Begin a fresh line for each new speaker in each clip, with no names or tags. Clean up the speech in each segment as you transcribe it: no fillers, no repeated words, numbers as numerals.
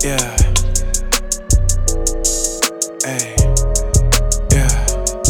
Yeah. Ay. Yeah.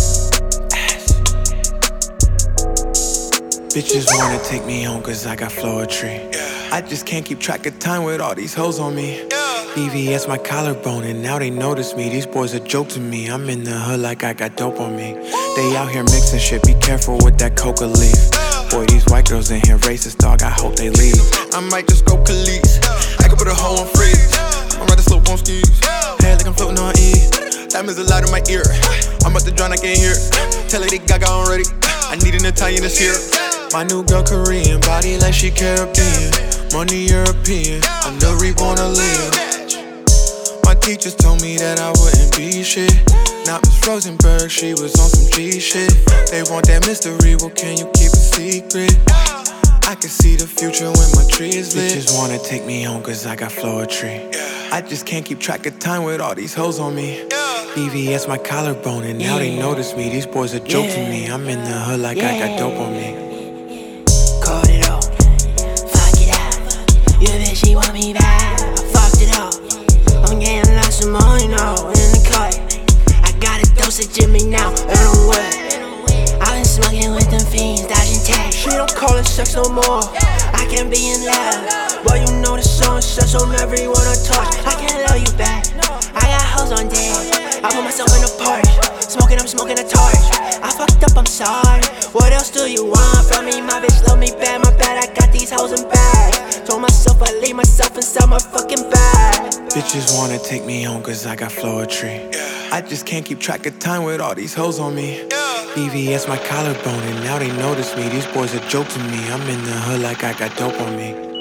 Bitches wanna take me home cause I got poetry. I just can't keep track of time with all these hoes on me. BVS my collarbone and now they notice me. These boys a joke to me. I'm in the hood like I got dope on me. They out here mixing shit, be careful with that coca leaf. Boy, these white girls in here racist, dog, I hope they leave. I might just go Khalees. I could put a hoe on freeze. I'm ride the slope on skis. Head like I'm floating on E. Diamonds a lot in my ear. I'm about to drown, I can't hear. Tell Lady Gaga I'm ready. I need an Italian this here. My new girl Korean, body like she Caribbean. Money European, I'm the reborn of Leah. My teachers told me that I wouldn't be shit. Now Miss Rosenberg, she was on some G shit. They want that mystery, well can you keep a secret? I can see the future when my tree is lit. Bitches wanna take me home cause I got poetry. I just can't keep track of time with all these hoes on me. BVS my collarbone and now they notice me. These boys a joke to me. I'm in the hood like I got dope on me.
Caught it all, fuck it up. You bitch, she want me back, I fucked it up. I'm getting lots of money now in the cut. I got a dosage in me now, and I'm wet. I've been smoking with them fiends, dodging tags. She don't call it sex no more, I can't be in love. But you know the song says on everyone I touch. I can't love you back, I got hoes on deck. I put myself in a Porsche, smoking, I'm smoking a torch. I fucked up, I'm sorry. What else do you want from me? My bitch love me bad, my bad, I got these hoes in bag. Told myself I leave myself inside my fucking bag.
Bitches wanna take me home cause I got poetry. I just can't keep track of time with all these hoes on me. BVS my collarbone and now they notice me. These boys a joke to me. I'm in the hood like I got dope on me.